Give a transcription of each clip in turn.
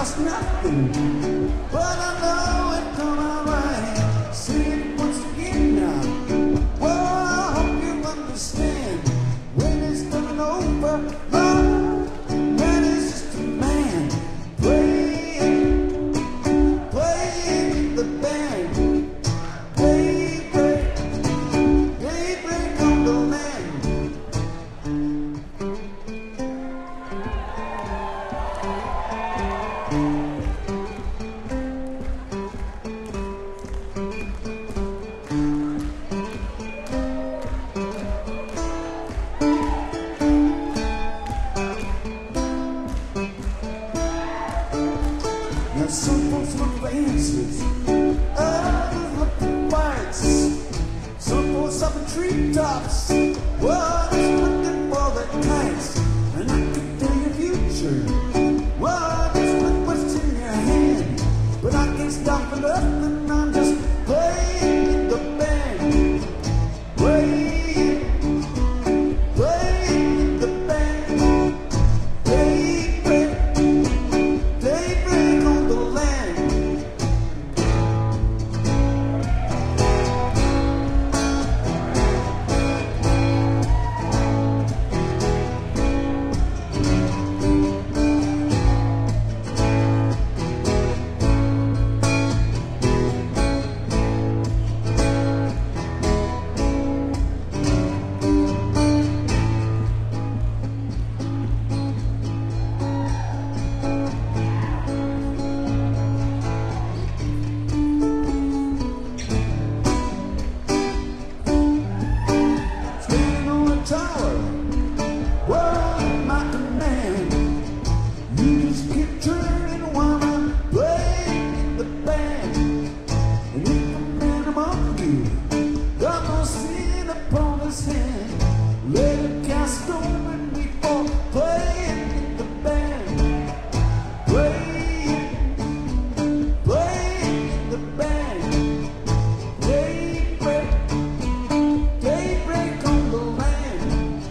costs nothing, but I know it come out right. See it once again now. Well, I hope you understand. When it's done and over, love, man is just a man playing the band. Daybreak, daybreak on the land. Now some folks look for answers, others look for fights. Some folks up in treetops, others looking for the kites. And I can tell your future, well, just look what's in your hand. But I can't stop for nothing, I'm just playing the band. Playing the band. Daybreak, daybreak on the land. Standing on a tower, well, at my command, you just keep turning while I'm playing the band. And if a man among you got no sin upon his hand, let him cast over me for playing the band. Playing the band. Daybreak, daybreak on the land.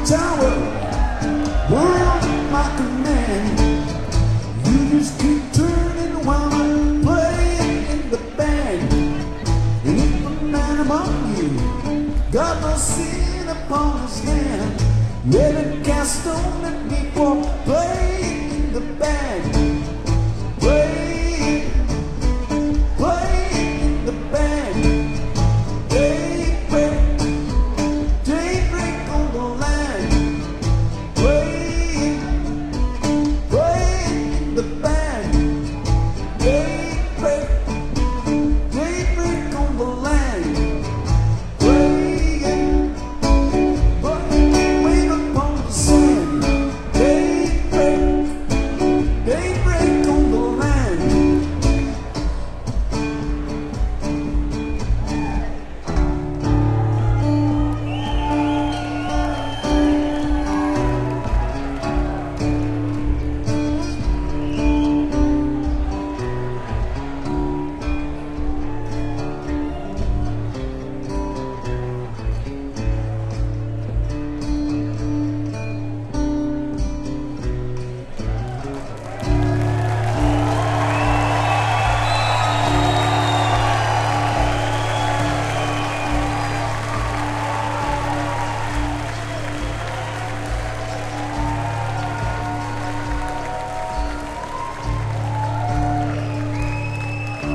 tower, world at my command. You just keep turning while I'm playing in the band. And if a man among you got no sin upon his hand, let him cast stone and